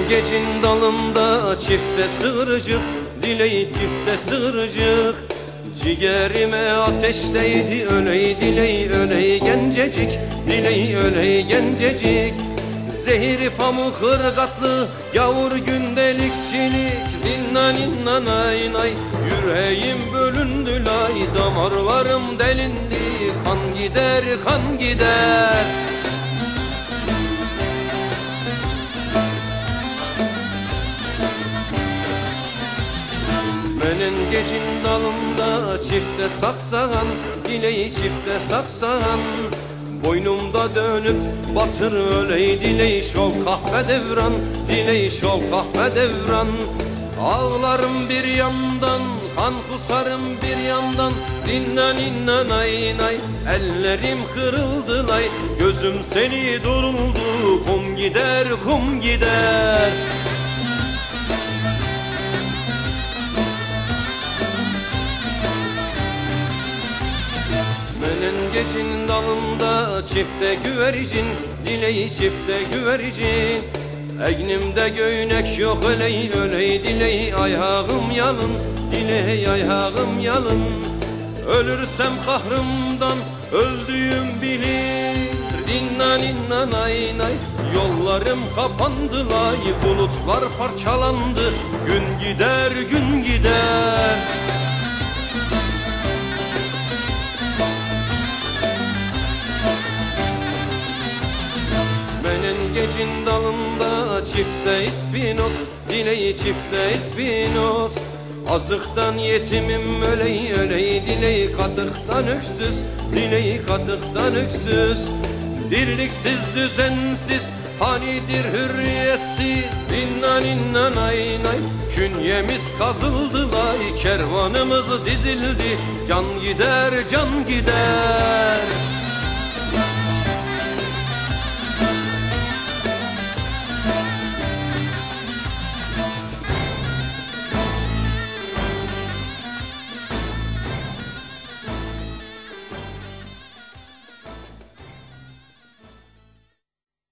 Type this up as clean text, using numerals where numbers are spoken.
Menengecin dalında çifte sığırcık, dileği çifte sığırcık. Ciğerime ateşteydi öley dileği öley gencecik, dileği öley gencecik. Zehiri pamuk hırgatlı yavur gündelikçilik, dinna ninna nay nay. Yüreğim bölündü lay, damarlarım delindi, kan gider kan gider. Menengecin dalında çifte saksan, dileği çifte saksan. Boynumda dönüp batır öley dileği şol kahve devran, dileği şol kahve devran. Ağlarım bir yandan, kan kusarım bir yandan, dinna ninna nay nay. Ellerim kırıldı lay, gözüm seni duruldu, kum gider kum gider. Menengecin dalında çifte güvercin, dileği çifte güvercin. Egnimde göynek yok öley öley dileği, ayağım yalın, dileği ayağım yalın. Ölürsem kahrımdan öldüğüm bilir, dinna ninna nay nay. Yollarım kapandı lay, bulutlar parçalandı, gün gider gün gider. Menengecin dalında çifte ispinos, dileği çifte ispinos. Azıktan yetimim öley öley dileği, katıktan öksüz, dileği katıktan öksüz. Dirliksiz düzensiz, hanidir hürriyetsiz, dinna ninna nay nay. Künyemiz kazıldı lay, kervanımız dizildi, can gider can gider.